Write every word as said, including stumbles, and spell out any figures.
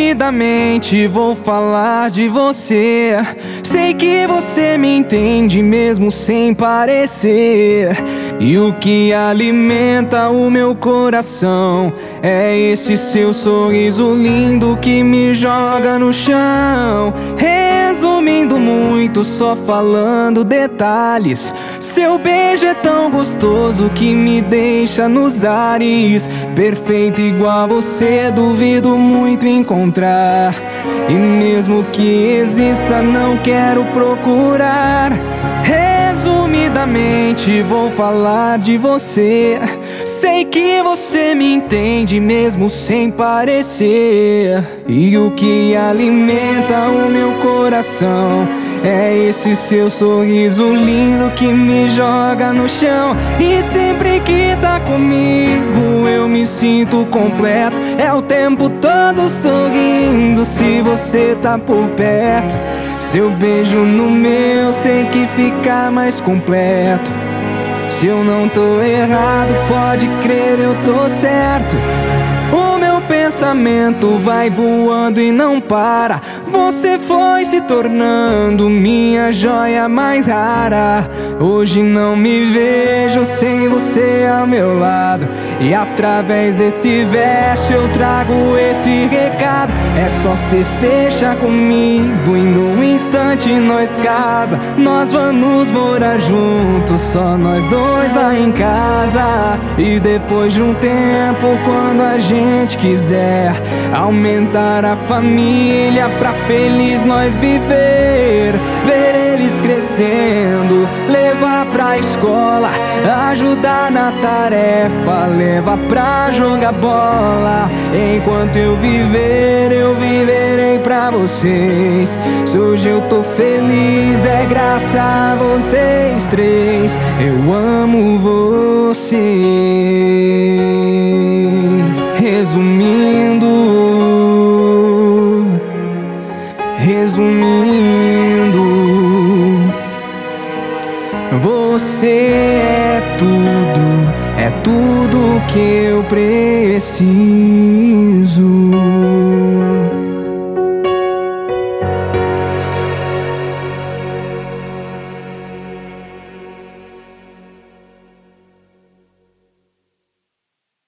Resumidamente vou falar de você. Sei que você me entende mesmo sem parecer. E o que alimenta o meu coração é esse seu sorriso lindo que me joga no chão. Resumindo muito, só falando detalhes, seu beijo é tão gostoso que me deixa nos ares. Perfeito igual a você, duvido muito encontrar. E mesmo que exista, não quero procurar. Resumidamente vou falar de você. Sei que você me entende mesmo sem parecer. E o que alimenta o meu coração é esse seu sorriso lindo que me joga no chão. E sempre que tá comigo eu me sinto completo. É o tempo todo sorrindo se você tá por perto. Seu beijo no meu, sei que fica mais completo. Se eu não tô errado, pode crer, eu tô certo. O meu pensamento vai voando e não para. Você foi se tornando minha joia mais rara. Hoje não me vejo sem você ao meu lado. E através desse verso eu trago esse recado. É só cê fechar comigo e num instante nós casa. Nós vamos morar juntos, só nós dois lá em casa. E depois de um tempo, quando a gente quiser aumentar a família pra feliz nós viver. Ver eles crescendo, levar pra escola, ajudar na tarefa, levar pra jogar bola. Enquanto eu viver, eu viverei pra vocês. Se hoje eu tô feliz, é graças a vocês três. Eu amo vocês. Resumindo, resumindo, você é tudo, é tudo que eu preciso.